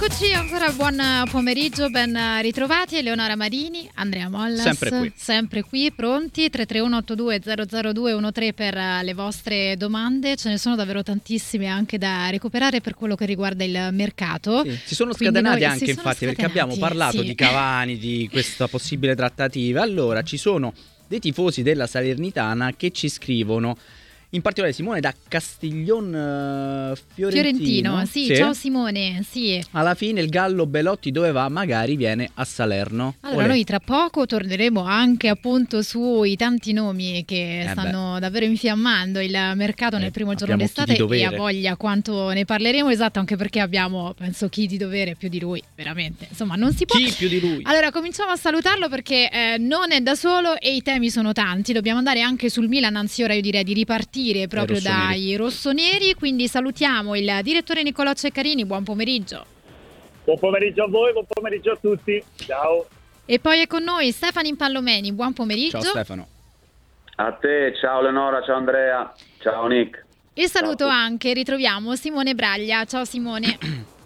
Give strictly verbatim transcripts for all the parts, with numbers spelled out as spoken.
Eccoci, ancora buon pomeriggio, ben ritrovati. Eleonora Marini, Andrea Mollas, sempre qui, sempre qui pronti. Tre tre uno otto due zero zero due uno tre per le vostre domande. Ce ne sono davvero tantissime anche da recuperare per quello che riguarda il mercato. Sì, si sono Quindi scatenati noi, anche si infatti sono perché abbiamo parlato sì. di Cavani, di questa possibile trattativa. Allora ci sono dei tifosi della Salernitana che ci scrivono, in particolare Simone da Castiglion uh, Fiorentino. Fiorentino, sì, sì, ciao Simone, sì. Alla fine il Gallo Belotti dove va? Magari viene a Salerno. Allora Olè. Noi tra poco torneremo anche appunto sui tanti nomi che eh stanno beh. davvero infiammando il mercato eh, nel primo giorno d'estate d'estate, e a voglia quanto ne parleremo, esatto, anche perché abbiamo, penso, chi di dovere più di lui, veramente, insomma non si può. Chi più di lui? Allora cominciamo a salutarlo perché eh, non è da solo e i temi sono tanti, dobbiamo andare anche sul Milan, anzi ora io direi di ripartire proprio dai rossoneri, quindi salutiamo il direttore Nicolò Ceccarini, buon pomeriggio. Buon pomeriggio a voi, buon pomeriggio a tutti, ciao. E poi è con noi Stefano Impallomeni, buon pomeriggio. Ciao Stefano. A te, ciao Leonora, ciao Andrea, ciao Nick. E saluto ciao. Anche, ritroviamo Simone Braglia, ciao Simone.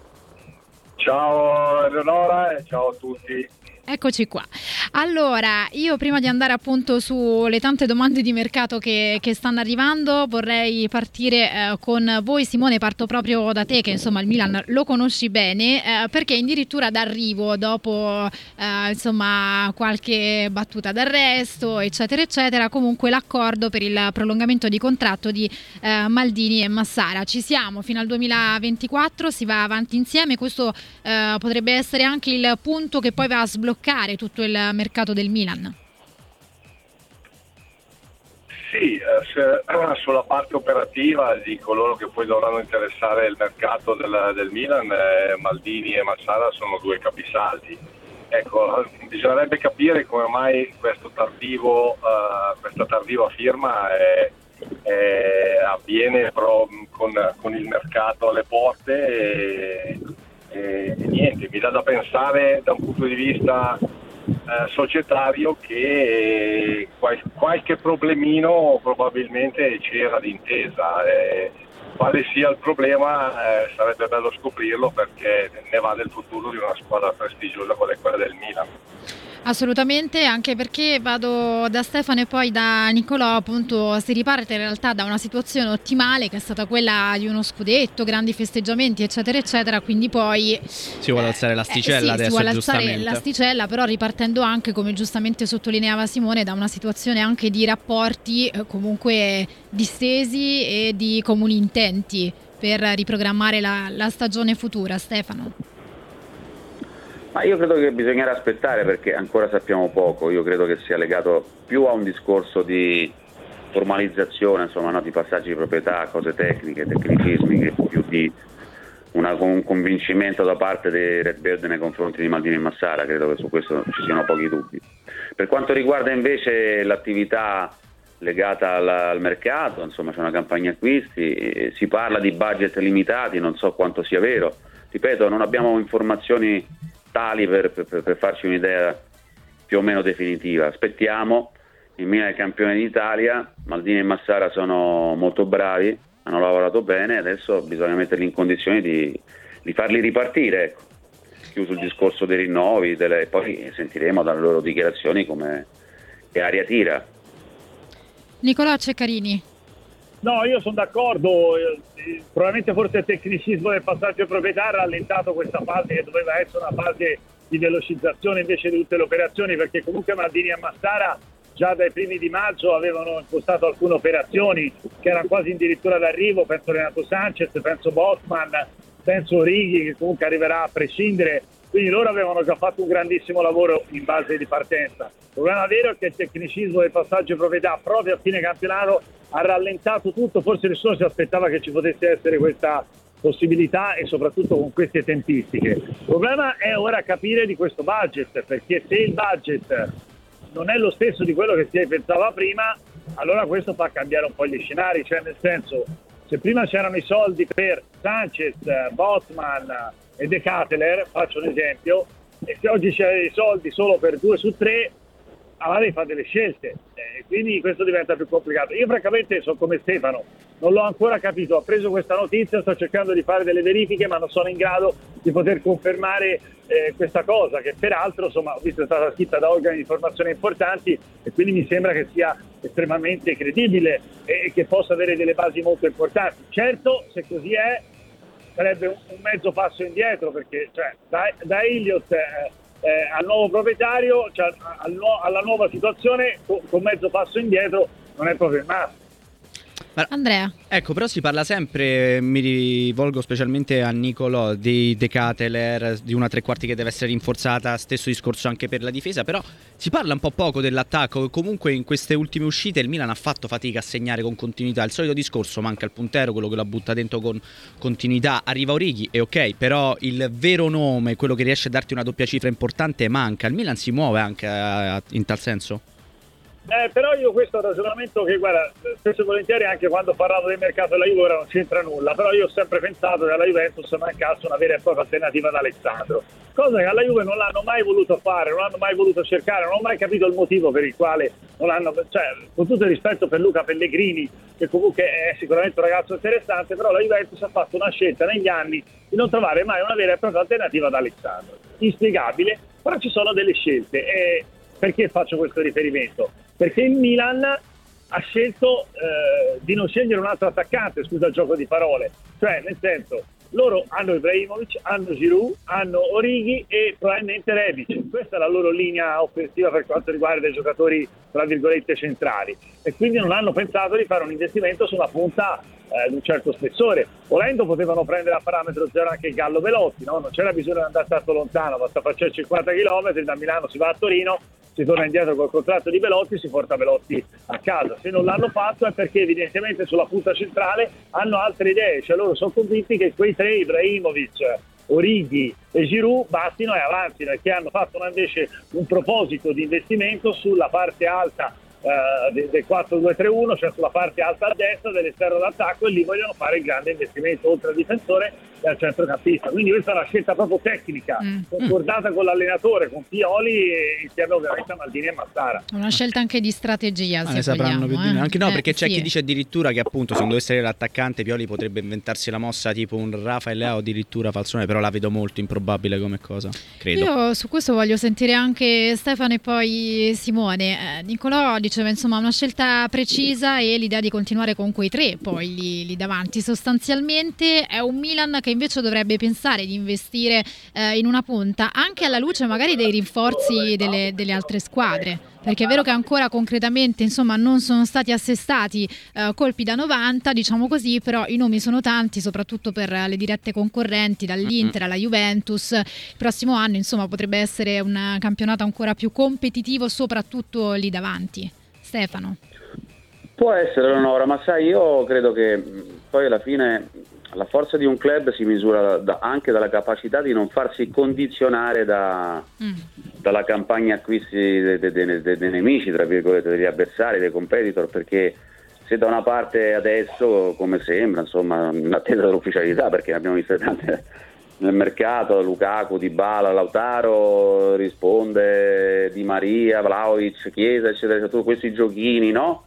Ciao Leonora e ciao a tutti. Eccoci qua. Allora, io prima di andare appunto sulle tante domande di mercato che, che stanno arrivando, vorrei partire eh, con voi. Simone, parto proprio da te, che insomma il Milan lo conosci bene, eh, perché addirittura d'arrivo dopo eh, insomma qualche battuta d'arresto, eccetera eccetera, comunque l'accordo per il prolungamento di contratto di eh, Maldini e Massara. Ci siamo fino al duemilaventiquattro, si va avanti insieme. Questo eh, potrebbe essere anche il punto che poi va a sbloccare tutto il mercato del Milan. Sì, se, sulla parte operativa di coloro che poi dovranno interessare il mercato del, del Milan, eh, Maldini e Massara sono due capisaldi. Ecco, bisognerebbe capire come mai questo tardivo, uh, questa tardiva firma è, è, avviene però con, con il mercato alle porte e, e niente, mi dà da pensare da un punto di vista eh, societario che qual- qualche problemino probabilmente c'era d'intesa. Eh, quale sia il problema eh, sarebbe bello scoprirlo, perché ne va del futuro di una squadra prestigiosa quale quella del Milan. Assolutamente, anche perché vado da Stefano e poi da Nicolò, appunto si riparte in realtà da una situazione ottimale che è stata quella di uno scudetto, grandi festeggiamenti eccetera eccetera, quindi poi si vuole alzare l'asticella eh, sì, adesso, si vuole alzare giustamente l'asticella, però ripartendo anche, come giustamente sottolineava Simone, da una situazione anche di rapporti eh, comunque distesi e di comuni intenti per riprogrammare la, la stagione futura. Stefano? Ma io credo che bisognerà aspettare, perché ancora sappiamo poco. Io credo che sia legato più a un discorso di formalizzazione, insomma, no? Di passaggi di proprietà, cose tecniche, tecnicismi, che più di una, un convincimento da parte dei Red Bird nei confronti di Maldini e Massara. Credo che su questo ci siano pochi dubbi. Per quanto riguarda invece l'attività legata al, al mercato, insomma c'è una campagna acquisti, eh, si parla di budget limitati, non so quanto sia vero. Ripeto, non abbiamo informazioni tali per, per, per farci un'idea più o meno definitiva. Aspettiamo. Il Milan è campione d'Italia, Maldini e Massara sono molto bravi, hanno lavorato bene, adesso bisogna metterli in condizioni di, di farli ripartire, ecco. Chiuso il discorso dei rinnovi, delle, poi sentiremo dalle loro dichiarazioni come che aria tira. Nicolò Ceccarini. No, io sono d'accordo, eh, probabilmente forse il tecnicismo del passaggio di proprietà ha rallentato questa fase che doveva essere una fase di velocizzazione invece di tutte le operazioni, perché comunque Maldini e Massara già dai primi di maggio avevano impostato alcune operazioni che erano quasi addirittura d'arrivo. Penso Renato Sanchez, penso Botman, penso Righi, che comunque arriverà a prescindere, quindi loro avevano già fatto un grandissimo lavoro in base di partenza. Il problema vero è che il tecnicismo del passaggio di proprietà proprio a fine campionato ha rallentato tutto, forse nessuno si aspettava che ci potesse essere questa possibilità e soprattutto con queste tempistiche. Il problema è ora capire di questo budget, perché se il budget non è lo stesso di quello che si pensava prima, allora questo fa cambiare un po' gli scenari, cioè nel senso, se prima c'erano i soldi per Sanchez, Botman e De Ketelaere, faccio un esempio, e se oggi c'è i soldi solo per due su tre, allora devi fare delle scelte, e quindi questo diventa più complicato. Io francamente sono come Stefano, non l'ho ancora capito. Ho preso questa notizia, sto cercando di fare delle verifiche, ma non sono in grado di poter confermare eh, questa cosa, che peraltro, insomma, ho visto è stata scritta da organi di informazione importanti e quindi mi sembra che sia estremamente credibile e che possa avere delle basi molto importanti. Certo, se così è, sarebbe un, un mezzo passo indietro, perché cioè, da, da Elliott eh, eh, al nuovo proprietario, cioè, al, alla nuova situazione, con, con mezzo passo indietro non è proprio il massimo. Andrea. Ecco, però si parla sempre, mi rivolgo specialmente a Nicolò, di De Ketelaere, di una tre quarti che deve essere rinforzata, stesso discorso anche per la difesa, però si parla un po' poco dell'attacco. Comunque in queste ultime uscite il Milan ha fatto fatica a segnare con continuità, il solito discorso, manca il puntero, quello che la butta dentro con continuità, arriva Origi e ok, però il vero nome, quello che riesce a darti una doppia cifra importante, manca. Il Milan si muove anche in tal senso? Eh, però io questo è un ragionamento che, guarda, spesso e volentieri anche quando parlavo del mercato della Juve ora non c'entra nulla, però io ho sempre pensato che alla Juventus mancasse una vera e propria alternativa ad Alessandro, cosa che alla Juve non l'hanno mai voluto fare, non l'hanno mai voluto cercare, non ho mai capito il motivo per il quale non l'hanno, cioè, con tutto il rispetto per Luca Pellegrini, che comunque è sicuramente un ragazzo interessante, però la Juventus ha fatto una scelta negli anni di non trovare mai una vera e propria alternativa ad Alessandro, inspiegabile, però ci sono delle scelte. E perché faccio questo riferimento? Perché il Milan ha scelto eh, di non scegliere un altro attaccante, scusa il gioco di parole, cioè nel senso, loro hanno Ibrahimovic, hanno Giroud, hanno Origi e probabilmente Rebic. Questa è la loro linea offensiva per quanto riguarda i giocatori tra virgolette centrali, e quindi non hanno pensato di fare un investimento su una punta eh, di un certo spessore. Volendo potevano prendere a parametro zero anche il Gallo Belotti, no? Non c'era bisogno di andare tanto lontano, basta facere cinquanta chilometri, da Milano si va a Torino, si torna indietro col contratto di Belotti, si porta Belotti a casa. Se non l'hanno fatto è perché evidentemente sulla punta centrale hanno altre idee, cioè loro sono convinti che quei tre, Ibrahimovic, Origi e Giroud, bastino e avanzino, e che hanno fatto invece un proposito di investimento sulla parte alta eh, del quattro due tre uno, cioè sulla parte alta a destra dell'esterno d'attacco, e lì vogliono fare il grande investimento oltre al difensore e al centrocampista. Quindi questa è una scelta proprio tecnica, mm. concordata con l'allenatore, con Pioli, e insieme ovviamente a Maldini e Massara. Una scelta anche di strategia, ah, se vogliamo, più eh. di me. Anche no, eh, perché c'è sì. chi dice addirittura che appunto se non dovesse essere l'attaccante, Pioli potrebbe inventarsi la mossa tipo un Rafael Leao, addirittura falsone, però la vedo molto improbabile come cosa, credo. Io su questo voglio sentire anche Stefano e poi Simone. eh, Nicolò diceva insomma una scelta precisa e l'idea di continuare con quei tre poi lì, lì davanti. Sostanzialmente è un Milan che invece dovrebbe pensare di investire eh, in una punta, anche alla luce magari dei rinforzi delle, delle altre squadre, perché è vero che ancora concretamente insomma non sono stati assestati eh, colpi da novanta, diciamo così, però i nomi sono tanti, soprattutto per le dirette concorrenti, dall'Inter alla Juventus. Il prossimo anno insomma potrebbe essere un campionato ancora più competitivo, soprattutto lì davanti. Stefano. Può essere, Leonora, ma sai, io credo che poi alla fine la forza di un club si misura da, anche dalla capacità di non farsi condizionare da, mm. dalla campagna acquisti dei, dei, dei, dei, dei nemici, tra virgolette, degli avversari, dei competitor, perché se da una parte adesso, come sembra, insomma, in attesa dell'ufficialità, perché ne abbiamo viste tante nel mercato, Lukaku, Dybala, Lautaro, risponde Di Maria, Vlahovic, Chiesa, eccetera, tutti questi giochini, no?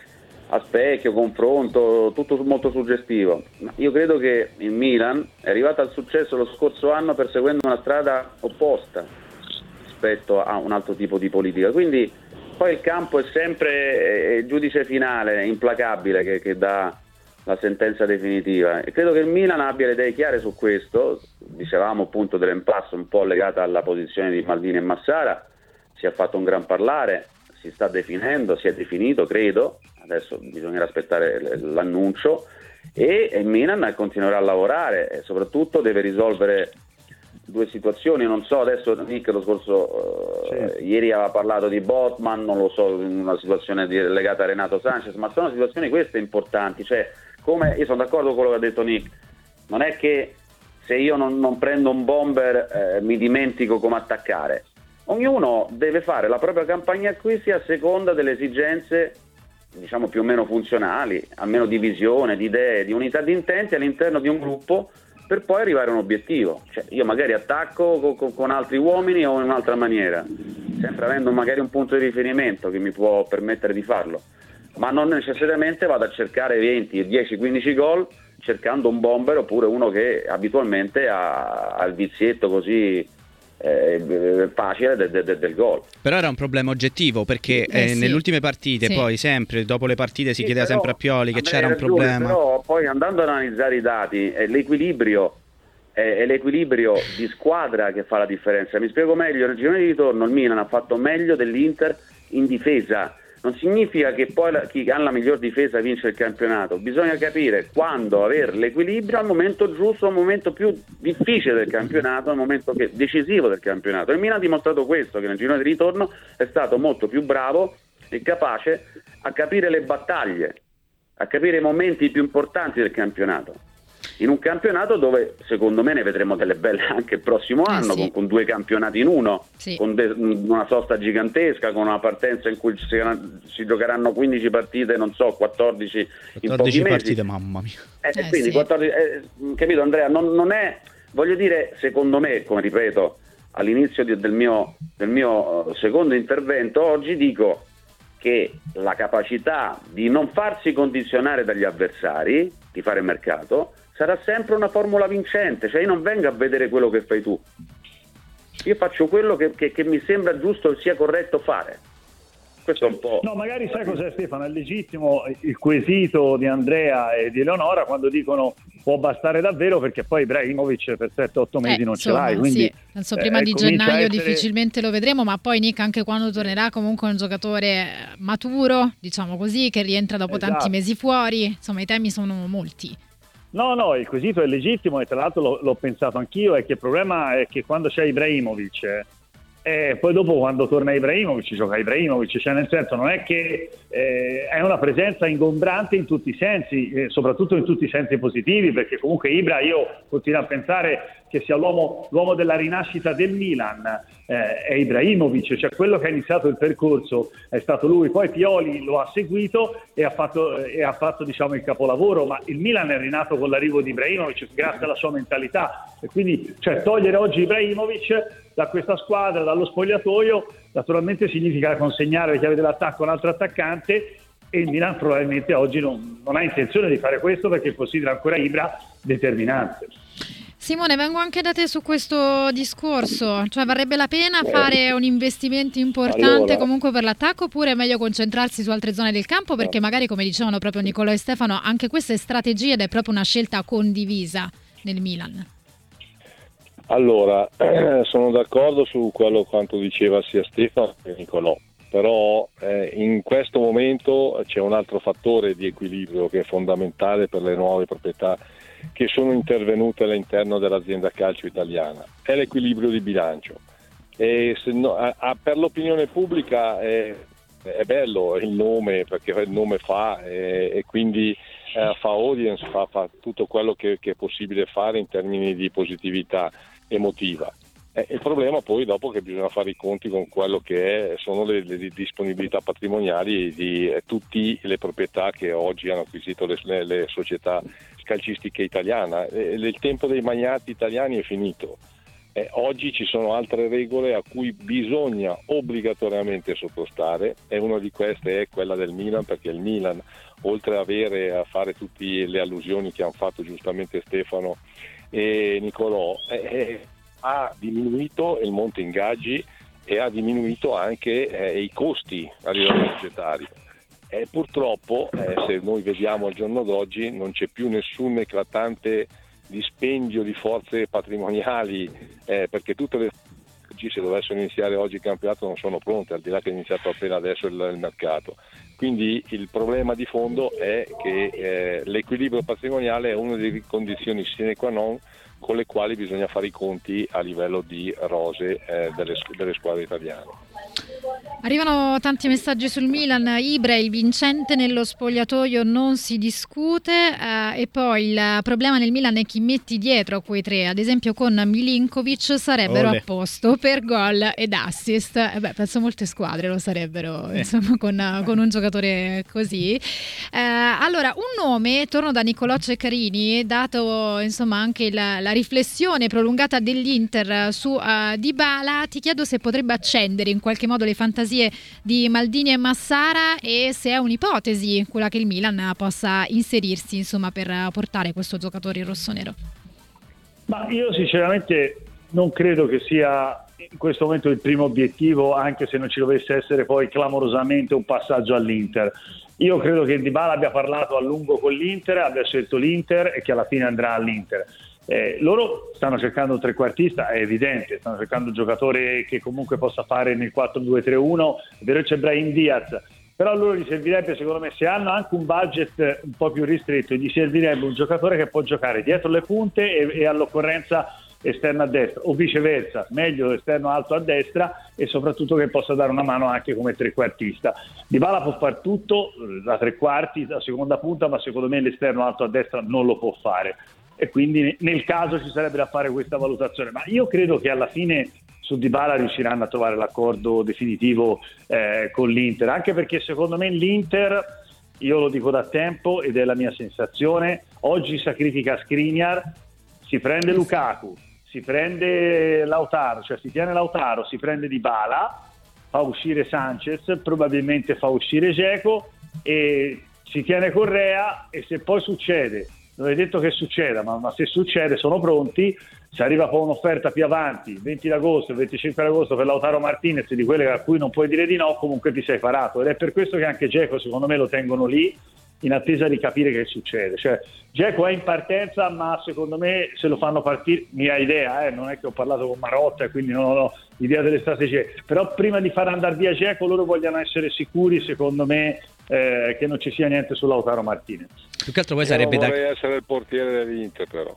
A specchio, confronto, tutto molto suggestivo. Io credo che il Milan è arrivato al successo lo scorso anno perseguendo una strada opposta rispetto a un altro tipo di politica, quindi poi il campo è sempre il giudice finale, implacabile, che, che dà la sentenza definitiva, e credo che il Milan abbia le idee chiare su questo. Dicevamo appunto dell'impasse un po' legata alla posizione di Maldini e Massara, si è fatto un gran parlare, si sta definendo, si è definito, credo, adesso bisognerà aspettare l'annuncio, e il Milan continuerà a lavorare e soprattutto deve risolvere due situazioni. Non so, adesso Nick lo scorso sì. uh, ieri aveva parlato di Botman, non lo so, una situazione di, legata a Renato Sanchez, ma sono situazioni queste importanti, cioè come io sono d'accordo con quello che ha detto Nick, non è che se io non, non prendo un bomber eh, mi dimentico come attaccare. Ognuno deve fare la propria campagna acquisti a seconda delle esigenze, diciamo più o meno funzionali, a meno di visione, di idee, di unità di intenti all'interno di un gruppo, per poi arrivare a un obiettivo. Cioè, io magari attacco con, con altri uomini o in un'altra maniera, sempre avendo magari un punto di riferimento che mi può permettere di farlo. ma non necessariamente vado a cercare venti, dieci, quindici gol cercando un bomber oppure uno che abitualmente ha, ha il vizietto così eh, facile del, del, del gol. Però era un problema oggettivo, perché eh, eh, sì. nelle ultime partite sì. poi sempre dopo le partite si Sì, chiedeva però, sempre a Pioli che Andrea, c'era un ragione, problema. Però poi andando ad analizzare i dati, è l'equilibrio è, è l'equilibrio di squadra che fa la differenza. Mi spiego meglio: nel girone di ritorno il Milan ha fatto meglio dell'Inter in difesa. Non significa che poi la, chi ha la miglior difesa vince il campionato. Bisogna capire quando avere l'equilibrio al momento giusto, al momento più difficile del campionato, al momento che, decisivo del campionato. Il Milan ha dimostrato questo, che nel girone di ritorno è stato molto più bravo e capace a capire le battaglie, a capire i momenti più importanti del campionato. In un campionato dove secondo me ne vedremo delle belle anche il prossimo anno, eh sì. con, con due campionati in uno, sì. con de, una sosta gigantesca, con una partenza in cui si, si giocheranno quindici partite, non so, quattordici, quattordici in pochi partite, mesi. mamma mia. Eh, Eh, quindi sì. quattordici, eh, capito Andrea? Non, non è, voglio dire, secondo me, come ripeto all'inizio di, del mio, del mio uh, secondo intervento, oggi dico che la capacità di non farsi condizionare dagli avversari, di fare mercato, sarà sempre una formula vincente. Cioè io non vengo a vedere quello che fai tu, io faccio quello che, che, che mi sembra giusto sia corretto fare. Questo è un po'. No, magari sai cos'è, Stefano? È legittimo il quesito di Andrea e di Eleonora quando dicono può bastare davvero, perché poi Ibrahimovic per sette otto mesi Eh, non insomma, ce l'hai, quindi sì. Penso prima eh, di comincia a gennaio essere... difficilmente lo vedremo, ma poi Nick anche quando tornerà comunque è un giocatore maturo, diciamo così, che rientra dopo Esatto. tanti mesi fuori, insomma i temi sono molti. No, no, il quesito è legittimo e tra l'altro l'ho, l'ho pensato anch'io, è che il problema è che quando c'è Ibrahimovic e poi dopo quando torna Ibrahimovic gioca Ibrahimovic, cioè nel senso non è che eh, è una presenza ingombrante in tutti i sensi, eh, soprattutto in tutti i sensi positivi, perché comunque Ibra, io continuo a pensare che sia l'uomo, l'uomo della rinascita del Milan, eh, è Ibrahimovic, cioè quello che ha iniziato il percorso è stato lui, poi Pioli lo ha seguito e ha fatto, eh, e ha fatto diciamo il capolavoro, ma il Milan è rinato con l'arrivo di Ibrahimovic grazie alla sua mentalità, e quindi cioè togliere oggi Ibrahimovic da questa squadra, dallo spogliatoio, naturalmente significa consegnare le chiavi dell'attacco a un altro attaccante, e il Milan probabilmente oggi non, non ha intenzione di fare questo perché considera ancora Ibra determinante. Simone, vengo anche da te su questo discorso, cioè varrebbe la pena fare un investimento importante allora, comunque per l'attacco, oppure è meglio concentrarsi su altre zone del campo, perché magari, come dicevano proprio Nicolò e Stefano, anche questa è strategia ed è proprio una scelta condivisa nel Milan? Allora, eh, sono d'accordo su quello quanto diceva sia Stefano che Nicolò, però eh, in questo momento c'è un altro fattore di equilibrio che è fondamentale per le nuove proprietà che sono intervenute all'interno dell'azienda calcio italiana, è l'equilibrio di bilancio. E se no, a, a, per l'opinione pubblica è, è bello il nome, perché il nome fa e, e quindi eh, fa audience, fa, fa tutto quello che, che è possibile fare in termini di positività emotiva. Eh, il problema poi dopo che bisogna fare i conti con quello che è, sono le, le disponibilità patrimoniali di eh, tutte le proprietà che oggi hanno acquisito le, le, le società calcistiche italiane. Eh, il tempo dei magnati italiani è finito. Eh, oggi ci sono altre regole a cui bisogna obbligatoriamente sottostare, e una di queste è quella del Milan, perché il Milan, oltre ad avere a fare tutte le allusioni che hanno fatto giustamente Stefano e Nicolò, eh, ha diminuito il monte ingaggi e ha diminuito anche eh, i costi a livello societario. E purtroppo, eh, se noi vediamo al giorno d'oggi, non c'è più nessun eclatante dispendio di forze patrimoniali, eh, perché tutte le se dovessero iniziare oggi il campionato non sono pronte, al di là che è iniziato appena adesso il, il mercato. Quindi il problema di fondo è che eh, l'equilibrio patrimoniale è una delle condizioni sine qua non con le quali bisogna fare i conti a livello di rose eh, delle, delle squadre italiane. Arrivano tanti messaggi sul Milan. Ibra, il vincente nello spogliatoio non si discute, eh, e poi il problema nel Milan è chi metti dietro a quei tre, ad esempio con Milinkovic sarebbero Ole. a posto per gol ed assist. Eh beh, penso molte squadre lo sarebbero, eh. insomma, con, con un giocatore così. Eh, allora, un nome, torno da Nicolò Ceccarini, dato insomma anche il, la riflessione prolungata dell'Inter su uh, Dybala, ti chiedo se potrebbe accendere in qualche modo le fantasie cortesie di Maldini e Massara, e se è un'ipotesi quella che il Milan possa inserirsi, insomma, per portare questo giocatore rossonero. Ma io sinceramente non credo che sia in questo momento il primo obiettivo, anche se non ci dovesse essere poi clamorosamente un passaggio all'Inter. Io credo che Dybala abbia parlato a lungo con l'Inter, abbia scelto l'Inter e che alla fine andrà all'Inter. Eh, loro stanno cercando un trequartista, è evidente, stanno cercando un giocatore che comunque possa fare nel quattro due tre uno, è vero c'è Brahim Diaz, però a loro gli servirebbe, secondo me, se hanno anche un budget un po' più ristretto, gli servirebbe un giocatore che può giocare dietro le punte e, e all'occorrenza esterno a destra, o viceversa, meglio esterno alto a destra, e soprattutto che possa dare una mano anche come trequartista. Dybala può fare tutto, da tre quarti, da seconda punta, ma secondo me l'esterno alto a destra non lo può fare, e quindi nel caso ci sarebbe da fare questa valutazione. Ma io credo che alla fine su Dybala riusciranno a trovare l'accordo definitivo eh, con l'Inter, anche perché secondo me l'Inter, io lo dico da tempo ed è la mia sensazione, oggi sacrifica Skriniar, si prende Lukaku, si prende Lautaro, cioè si tiene Lautaro, si prende Dybala, fa uscire Sanchez, probabilmente fa uscire Dzeko e si tiene Correa, e se poi succede, non è detto che succeda, ma, ma se succede sono pronti, se arriva poi un'offerta più avanti, venti d'agosto, venticinque d'agosto per Lautaro Martinez, di quelle a cui non puoi dire di no, comunque ti sei parato, ed è per questo che anche Dzeko secondo me lo tengono lì in attesa di capire che succede. Cioè Dzeko è in partenza, ma secondo me se lo fanno partire, mia idea, eh, non è che ho parlato con Marotta e quindi non ho idea delle strategie, però prima di far andare via Dzeko loro vogliono essere sicuri, secondo me, eh, che non ci sia niente su Lautaro Martinez. Più che altro poi Io sarebbe da vorrei essere il portiere dell'Inter, però.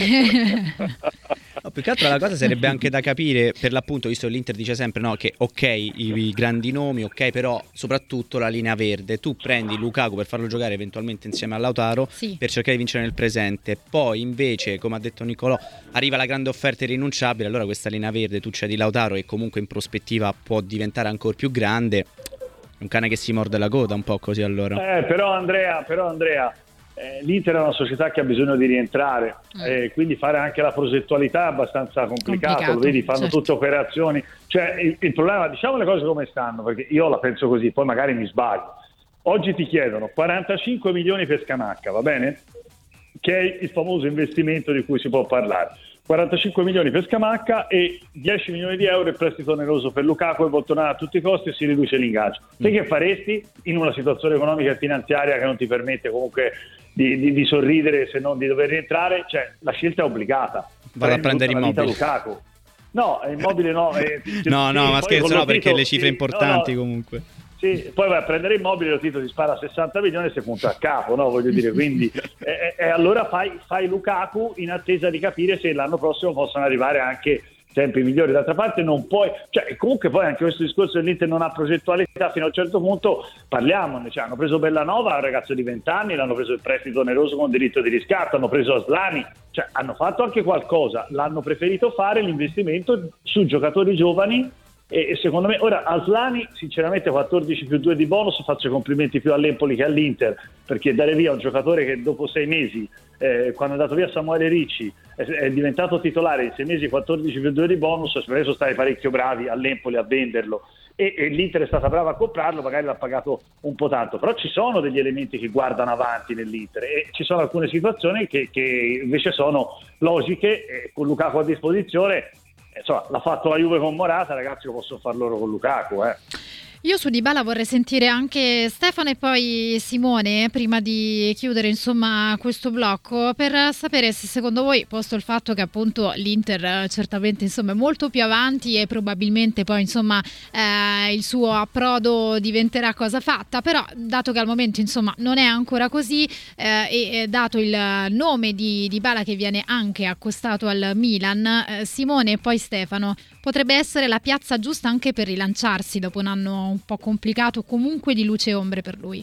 No, più che altro la cosa sarebbe anche da capire, per l'appunto, visto che l'Inter dice sempre no, che ok i, i grandi nomi, ok, però soprattutto la linea verde, tu prendi Lukaku per farlo giocare eventualmente insieme a Lautaro, sì, per cercare di vincere nel presente, poi invece, come ha detto Nicolò, arriva la grande offerta irrinunciabile, allora questa linea verde tu cedi Lautaro e comunque in prospettiva può diventare ancora più grande, un cane che si morde la coda un po' così, allora. Eh, però Andrea, però Andrea Eh, l'Inter è una società che ha bisogno di rientrare, eh, quindi fare anche la progettualità è abbastanza complicato, complicato, lo vedi, fanno certo. tutte operazioni, cioè il, il problema, diciamo le cose come stanno, perché io la penso così, poi magari mi sbaglio. Oggi ti chiedono quarantacinque milioni per Scamacca, va bene? Che è il famoso investimento di cui si può parlare. quarantacinque milioni per Scamacca e dieci milioni di euro il prestito oneroso per Lukaku, e vuol tornare a tutti i costi e si riduce l'ingaggio. Te che faresti in una situazione economica e finanziaria che non ti permette comunque di, di, di sorridere, se non di dover rientrare? Cioè la scelta è obbligata. Vado a prendere immobili. Lukaku. No, immobile no. Eh, no, no, sì, ma scherzo, no, perché Tito, le cifre sì, importanti no, no. comunque. Sì, poi vai a prendere immobile, lo Tito ti spara sessanta milioni e si punta a capo, no? Voglio dire, quindi e, e allora fai, fai Lukaku in attesa di capire se l'anno prossimo possono arrivare anche tempi migliori. D'altra parte non puoi, cioè comunque poi anche questo discorso dell'Inter non ha progettualità fino a un certo punto, parliamone, cioè hanno preso Bellanova, un ragazzo di venti anni, l'hanno preso il prestito oneroso con diritto di riscatto, hanno preso Aslani, cioè hanno fatto anche qualcosa, l'hanno preferito fare l'investimento su giocatori giovani. E secondo me ora Aslani sinceramente quattordici più due di bonus, faccio complimenti più all'Empoli che all'Inter, perché dare via un giocatore che dopo sei mesi eh, quando è andato via Samuele Ricci è, è diventato titolare, in sei mesi quattordici più due di bonus, adesso sono stati parecchio bravi all'Empoli a venderlo e, e l'Inter è stata brava a comprarlo, magari l'ha pagato un po' tanto, però ci sono degli elementi che guardano avanti nell'Inter e ci sono alcune situazioni che, che invece sono logiche, e con Lukaku a disposizione. Insomma, l'ha fatto la Juve con Morata, ragazzi, lo possono far loro con Lukaku, eh. Io su Dybala vorrei sentire anche Stefano e poi Simone prima di chiudere insomma questo blocco, per sapere se secondo voi, posto il fatto che appunto l'Inter certamente insomma è molto più avanti e probabilmente poi insomma eh, il suo approdo diventerà cosa fatta, però dato che al momento insomma non è ancora così eh, e, e dato il nome di Dybala che viene anche accostato al Milan, eh, Simone e poi Stefano, potrebbe essere la piazza giusta anche per rilanciarsi dopo un anno un po' complicato, comunque di luce e ombre per lui?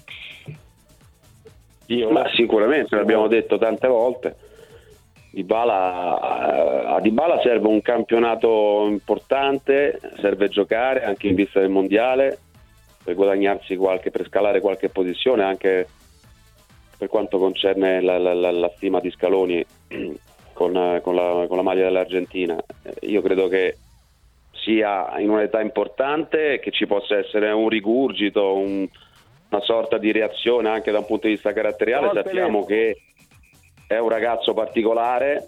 Io, ma sicuramente, l'abbiamo detto tante volte, Dybala, a Dybala serve un campionato importante, serve giocare anche in vista del mondiale per guadagnarsi qualche, per scalare qualche posizione, anche per quanto concerne la, la, la, la stima di Scaloni con, con, la, con la maglia dell'Argentina. Io credo che sia in un'età importante, che ci possa essere un rigurgito, un, una sorta di reazione anche da un punto di vista caratteriale. Sappiamo che è un ragazzo particolare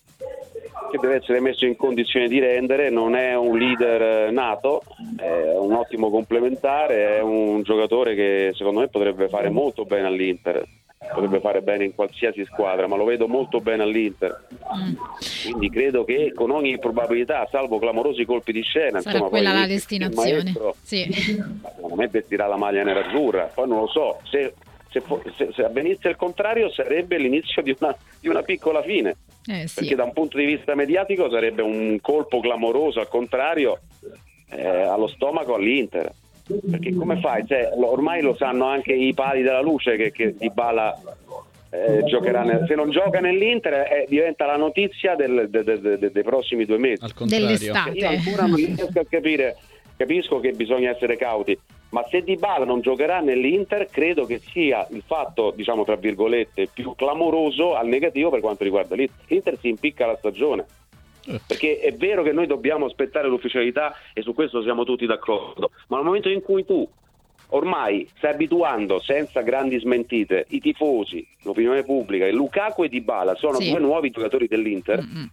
che deve essere messo in condizione di rendere, non è un leader nato, è un ottimo complementare, è un giocatore che secondo me potrebbe fare molto bene all'Inter, potrebbe fare bene in qualsiasi squadra, ma lo vedo molto bene all'Inter. Mm. Quindi credo che con ogni probabilità, salvo clamorosi colpi di scena, sarà insomma, quella poi la destinazione. Maestro, sì. Secondo me vestirà la maglia nerazzurra, poi non lo so, se, se, se, se avvenisse il contrario sarebbe l'inizio di una, di una piccola fine. Eh, sì. Perché da un punto di vista mediatico sarebbe un colpo clamoroso, al contrario, eh, allo stomaco all'Inter. Perché come fai? Cioè, ormai lo sanno anche i pali della luce che, che Dybala eh, giocherà nel, se non gioca nell'Inter eh, diventa la notizia del, de, de, de, de, dei prossimi due mesi. Al contrario. Dell'estate. Io ancora non riesco a capire, capisco che bisogna essere cauti, ma se Dybala non giocherà nell'Inter credo che sia il fatto, diciamo tra virgolette, più clamoroso al negativo per quanto riguarda l'Inter. L'Inter si impicca la stagione, perché è vero che noi dobbiamo aspettare l'ufficialità e su questo siamo tutti d'accordo, ma nel momento in cui tu ormai stai abituando senza grandi smentite i tifosi, l'opinione pubblica, e Lukaku e Dybala sono sì. due nuovi giocatori dell'Inter. Mm-hmm.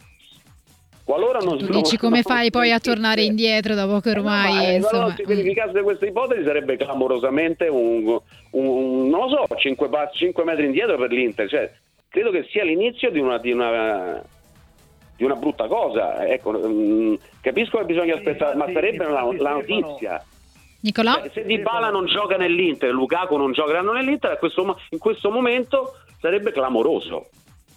Qualora non, tu dici come non, fai poi a tornare indietro dopo che ormai no, ma, insomma, allora, se verificasse questa ipotesi sarebbe clamorosamente un, un, un non lo so cinque, cinque metri indietro per l'Inter, cioè credo che sia l'inizio di una di una, di una brutta cosa, ecco. Mh, capisco che bisogna aspettare, ma sarebbe la, la notizia. Nicolò? Cioè, se Dybala non gioca nell'Inter, Lukaku non giocheranno nell'Inter, a questo, in questo momento sarebbe clamoroso.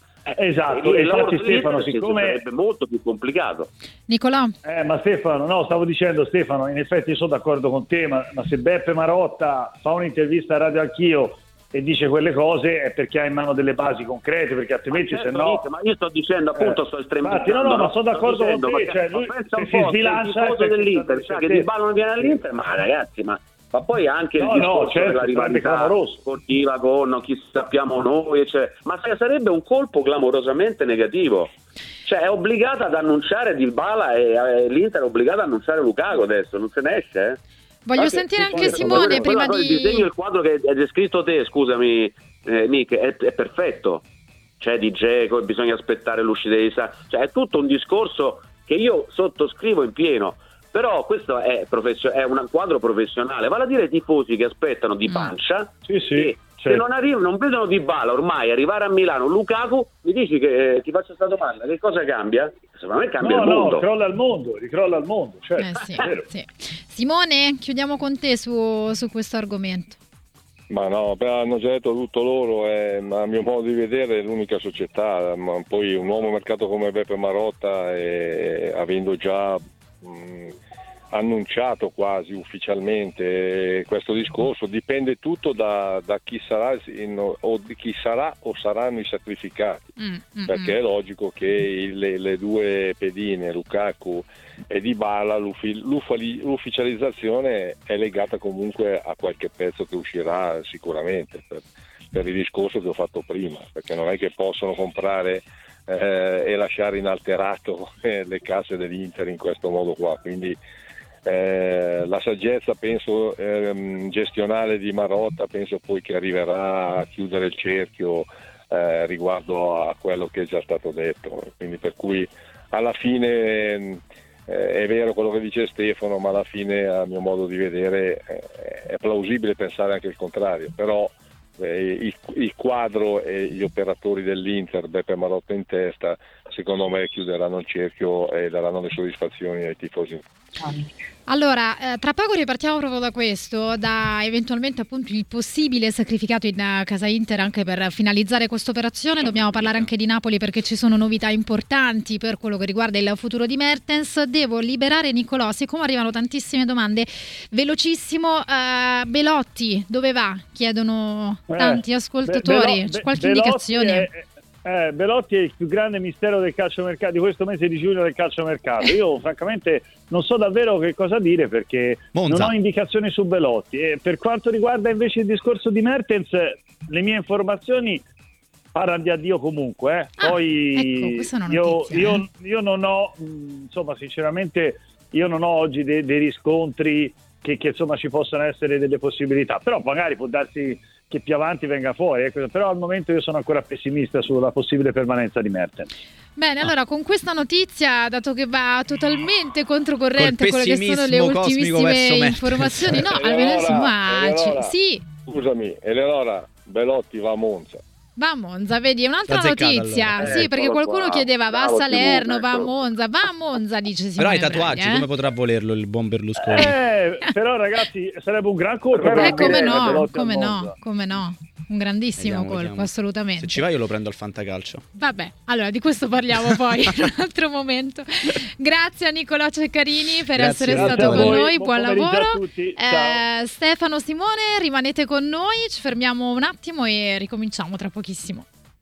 Esatto, e infatti Stefano, siccome sarebbe molto più complicato. Nicolò? Eh, ma Stefano, no, stavo dicendo Stefano, in effetti sono d'accordo con te, ma, ma se Beppe Marotta fa un'intervista a Radio Anch'io e dice quelle cose è perché ha in mano delle basi concrete, perché altrimenti ma certo, se no... Ma io sto dicendo appunto, eh, sto estremizzando. No, no, ma sono d'accordo dicendo, con te, cioè lui se si sbilancia... Il tifoso dell'Inter, cioè che Dybala non viene all'Inter, ma ragazzi, ma... Ma poi anche no, il discorso no, certo, della rivalità sportiva con chi sappiamo noi, cioè, ma sarebbe un colpo clamorosamente negativo. Cioè è obbligata ad annunciare Dybala e, e l'Inter è obbligata ad annunciare Lukaku adesso, non se ne esce. Eh? Voglio anche, sentire anche Simone quello, prima quello, di... Il disegno, il quadro che hai descritto te, scusami eh, Nick, è, è perfetto. Cioè di Dzeko, bisogna aspettare l'uscita di Sa, cioè è tutto un discorso che io sottoscrivo in pieno. Però questo è, professio- è un quadro professionale, vale a dire i tifosi che aspettano di pancia, mm. sì, sì, e certo. se non arrivano, non vedono Dybala ormai arrivare a Milano, Lukaku, mi dici che eh, ti faccio questa domanda, che cosa cambia? Secondo me cambia no, il mondo. No, crolla il mondo, ricrolla il mondo, certo. Eh sì, sì. Simone, chiudiamo con te su, su questo argomento. Ma no, beh, hanno già detto tutto loro, è, a mio modo di vedere è l'unica società, ma poi un uomo mercato come Beppe Marotta, e, avendo già mh, annunciato quasi ufficialmente questo discorso, dipende tutto da, da chi sarà in, o di chi sarà o saranno i sacrificati, mm, mm, perché è logico che il, le, le due pedine Lukaku e Dybala, l'ufficializzazione è legata comunque a qualche pezzo che uscirà sicuramente, per, per il discorso che ho fatto prima, perché non è che possono comprare eh, e lasciare inalterato eh, le casse dell'Inter in questo modo qua, quindi Eh, la saggezza penso ehm, gestionale di Marotta penso poi che arriverà a chiudere il cerchio eh, riguardo a quello che è già stato detto, quindi per cui alla fine eh, è vero quello che dice Stefano, ma alla fine a mio modo di vedere eh, è plausibile pensare anche il contrario, però eh, il, il quadro e gli operatori dell'Inter, Beppe Marotta in testa, secondo me chiuderanno il cerchio e daranno le soddisfazioni ai tifosi. Allora, eh, tra poco ripartiamo proprio da questo, da eventualmente appunto il possibile sacrificato in uh, casa Inter anche per finalizzare questa operazione. Dobbiamo parlare anche di Napoli perché ci sono novità importanti per quello che riguarda il futuro di Mertens. Devo liberare Nicolò, siccome arrivano tantissime domande, velocissimo, uh, Belotti dove va? Chiedono tanti ascoltatori, Be- c'è qualche Belotti indicazione? È... Eh, Belotti è il più grande mistero del calciomercato di questo mese di giugno del calciomercato. Io francamente non so davvero che cosa dire perché Monza. Non ho indicazioni su Belotti. E per quanto riguarda invece il discorso di Mertens, le mie informazioni parlano di addio comunque. Eh. Ah, Poi ecco, questa è una io, notizia, io, eh. io non ho, insomma, sinceramente io non ho oggi dei, dei riscontri che, che insomma ci possano essere delle possibilità, però magari può darsi che più avanti venga fuori, ecco. Però al momento io sono ancora pessimista sulla possibile permanenza di Mertens. Bene, allora con questa notizia, dato che va totalmente controcorrente Col quelle che sono le ultimissime informazioni, no, almeno insomma, Eleonora, sì. Scusami, Eleonora, Belotti va a Monza. Va a Monza, vedi, un'altra L'azzeccata, notizia, allora. sì, Eh, perché eccolo qualcuno qua. chiedeva va a Bravo, Salerno, Simone, va a eccolo. Monza, va a Monza, dice Simone Però i Braghi, tatuaggi, eh? come potrà volerlo il buon Berlusconi? Eh, però ragazzi, sarebbe un gran colpo. Eh, per Eh, come dire no, Belotti a come Monza. no, come no. Un grandissimo Vediamo, colpo, vediamo. assolutamente. Se ci vai io lo prendo al fantacalcio. Vabbè, allora di questo parliamo poi in un altro momento. Grazie a Nicolò Ceccarini per Grazie, essere grazie stato a con voi. noi, Buon buon pomeriggio lavoro. a tutti. Ciao. Eh, Stefano, Simone, rimanete con noi, ci fermiamo un attimo e ricominciamo tra pochissimo.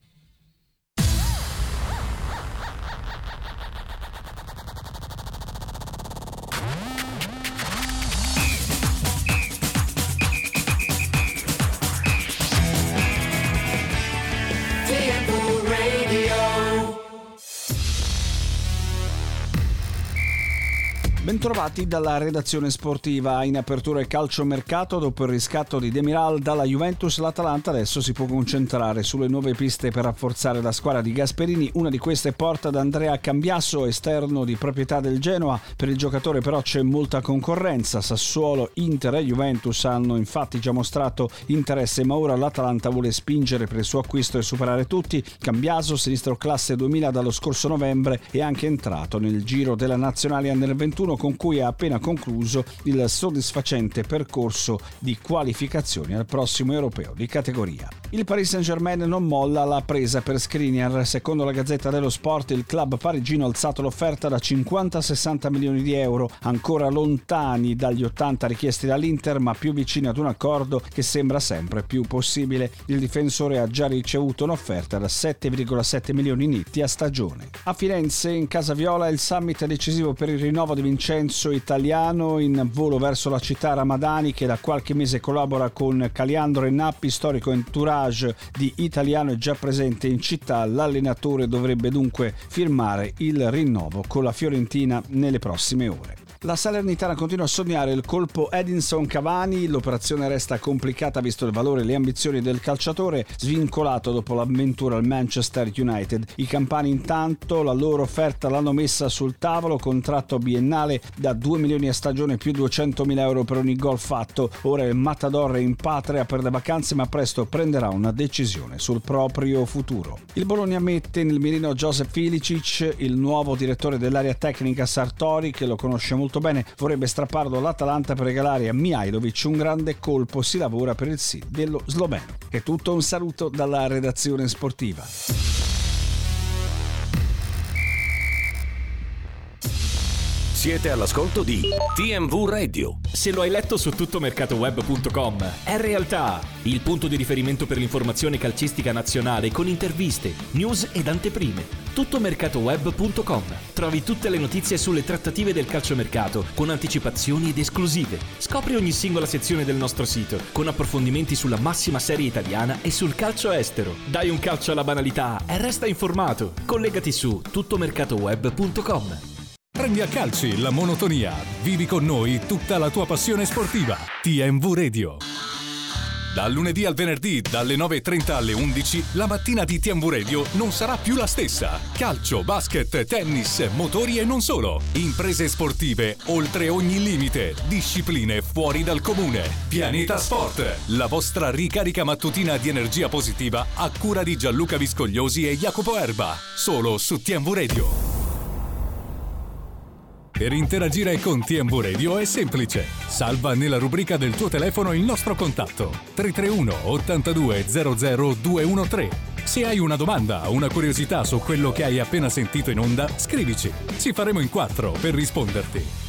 Bentrovati dalla redazione sportiva. In apertura il calciomercato. Dopo il riscatto di Demiral dalla Juventus, l'Atalanta adesso si può concentrare sulle nuove piste per rafforzare la squadra di Gasperini. Una di queste porta da Andrea Cambiasso, esterno di proprietà del Genoa. Per il giocatore però c'è molta concorrenza. Sassuolo, Inter e Juventus hanno infatti già mostrato interesse, ma ora l'Atalanta vuole spingere per il suo acquisto e superare tutti. Cambiasso, sinistro classe duemila dallo scorso novembre, è anche entrato nel giro della nazionale Under ventuno, con cui ha appena concluso il soddisfacente percorso di qualificazioni al prossimo europeo di categoria. Il Paris Saint-Germain non molla la presa per Skriniar. Secondo la Gazzetta dello Sport, il club parigino ha alzato l'offerta da cinquanta a sessanta milioni di euro, ancora lontani dagli ottanta richiesti dall'Inter, ma più vicini ad un accordo che sembra sempre più possibile. Il difensore ha già ricevuto un'offerta da sette virgola sette milioni netti a stagione. A Firenze, in Casa Viola, il summit è decisivo per il rinnovo di Vincenzo Italiano, in volo verso la città Ramadani, che da qualche mese collabora con Caliandro e Nappi, storico entourage di Italiano è già presente in città. L'allenatore dovrebbe dunque firmare il rinnovo con la Fiorentina nelle prossime ore. La Salernitana continua a sognare il colpo Edinson Cavani. L'operazione resta complicata visto il valore e le ambizioni del calciatore, svincolato dopo l'avventura al Manchester United. I campani intanto la loro offerta l'hanno messa sul tavolo, contratto biennale da due milioni a stagione più duecentomila euro per ogni gol fatto. Ora il Matador è in patria per le vacanze, ma presto prenderà una decisione sul proprio futuro. Il Bologna mette nel mirino Joseph Ilicic. Il nuovo direttore dell'area tecnica Sartori, che lo conosce molto bene, vorrebbe strapparlo all'Atalanta per regalare a Mihajlovic un grande colpo. Si lavora per il sì dello sloveno. È tutto, un saluto dalla redazione sportiva. Siete all'ascolto di T M V Radio. Se lo hai letto su tuttomercatoweb punto com, è realtà. Il punto di riferimento per l'informazione calcistica nazionale, con interviste, news ed anteprime. tuttomercatoweb punto com. Trovi tutte le notizie sulle trattative del calciomercato, con anticipazioni ed esclusive. Scopri ogni singola sezione del nostro sito, con approfondimenti sulla massima serie italiana e sul calcio estero. Dai un calcio alla banalità e resta informato. Collegati su tuttomercatoweb punto com. Prendi a calci la monotonia. Vivi con noi tutta la tua passione sportiva. T M V Radio. Dal lunedì al venerdì, dalle nove e trenta alle undici, la mattina di T M V Radio non sarà più la stessa. Calcio, basket, tennis, motori e non solo. Imprese sportive oltre ogni limite. Discipline fuori dal comune. Pianeta Sport. La vostra ricarica mattutina di energia positiva a cura di Gianluca Viscogliosi e Jacopo Erba. Solo su T M V Radio. Per interagire con T M V Radio è semplice. Salva nella rubrica del tuo telefono il nostro contatto tre tre uno ottantadue zero zero due uno tre. Se hai una domanda o una curiosità su quello che hai appena sentito in onda, scrivici. Ci faremo in quattro per risponderti.